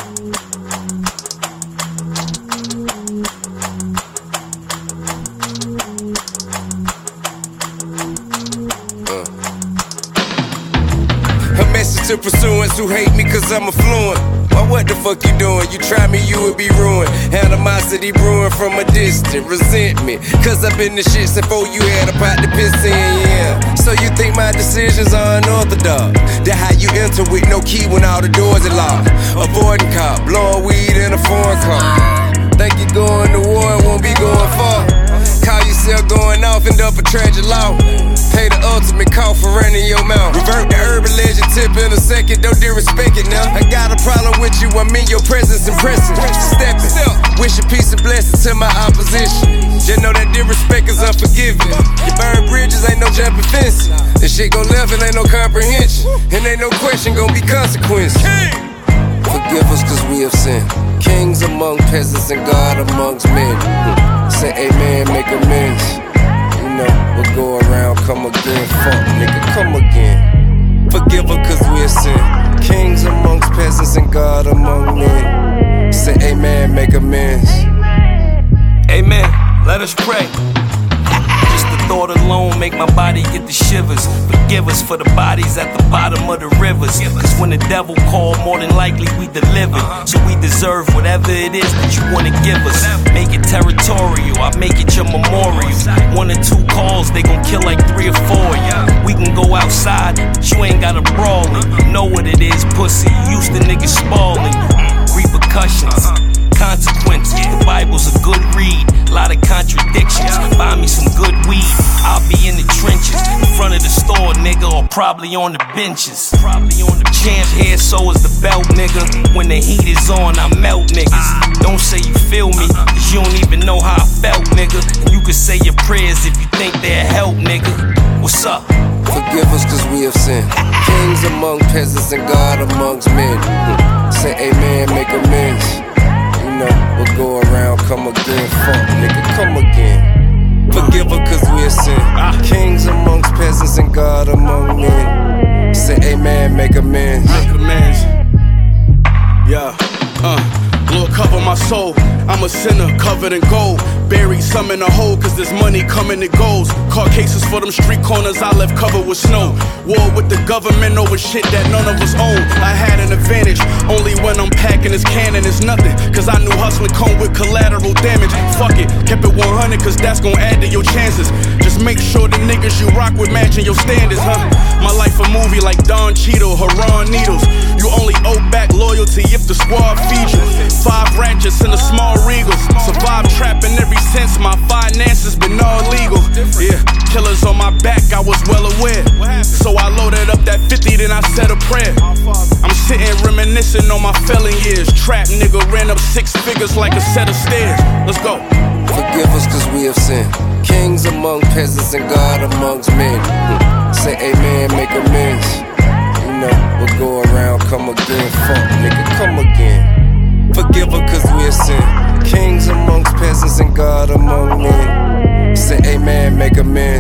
A message to pursuants who hate me cause I'm affluent. Well, what the fuck you doing? You try me, you would be ruined. Animosity brewing from a distance. Resentment, cause I've been the shit since before you had a pot to piss in, yeah. So you think my decisions are unorthodox? That how you enter with no key when all the doors are locked. Avoiding cop, blowing weed in a foreign car. Think you're going to war, won't be going far. Call yourself going off, end up a tragic law. Pay the ultimate call for running your mouth. Revert the urban legend tip in a second, don't disrespect it now. I got a problem with you, I'm in your presence impressive. Stepping, wish a peace and blessings to my opposition. Just know that disrespect is unforgiving. You burn bridges, ain't no jumping fences. This shit go left and ain't no comprehension. And ain't no question, gon' be consequences. Forgive us cause we have sinned. Kings among peasants and God amongst men. Say amen, make amends. You know, we'll go around, come again. Fuck, nigga, come again. Forgive us cause we have sinned. Kings amongst peasants and God among men. Say amen, make amends. Amen, let us pray. Just the thought alone make my body get the shivers. Forgive us for the bodies at the bottom of the rivers. Cause when the devil called, more than likely we delivered. So we deserve whatever it is that you wanna give us. Make it territorial, I make it your memorial. 1 or 2 calls, they gon' kill like 3 or 4. We can go outside, but you ain't got a brawling. You know what it is, pussy, used to niggas spalling. Repercussions, consequences. The Bible's a good read, lot of contradictions. Buy me some good weed, I'll be in the trenches. In front of the store, nigga, or probably on the benches. Champ hair, so is the belt, nigga. When the heat is on, I melt niggas. Don't say you feel me, cause you don't even know how I felt, nigga. And you can say your prayers if you think they'll help, nigga. What's up? Forgive us cause we have sinned. Kings among peasants and God amongst men. Say amen, make amends. You know, we'll go around, come again. Fuck, nigga, come again. Forgive us cause we have sinned. Kings amongst peasants and God among men. Say amen, make amends. Make amends. Yeah, Lord, cover my soul. I'm a sinner covered in gold. Buried some in a hole cause this money coming and goes. Caught cases for them street corners I left covered with snow. War with the government over shit that none of us own. I had an advantage, only when I'm packing this cannon is nothing. Cause I knew hustling come with collateral damage. Fuck it, kept it 100 cause that's gon' add to your chances. Just make sure the niggas you rock with matching your standards, huh? My life a movie like Don Cheadle, Haran Needles. You only owe back loyalty if the squad feeds you. 5 ratchets and a small Regals. Survived trapping every since my finances been all legal. Yeah, killers on my back, I was well aware. So I loaded up that 50, then I said a prayer. I'm sitting reminiscing on my felon years. Trap nigga ran up 6 figures like a set of stairs. Let's go. Forgive us cause we have sinned. Kings among peasants and God amongst men. Say amen, make amends. You know, we'll go around, come again. Fuck, nigga, come again. Forgive us cause we have sinned. Kings amongst peasants and God among men. Say amen, make amends.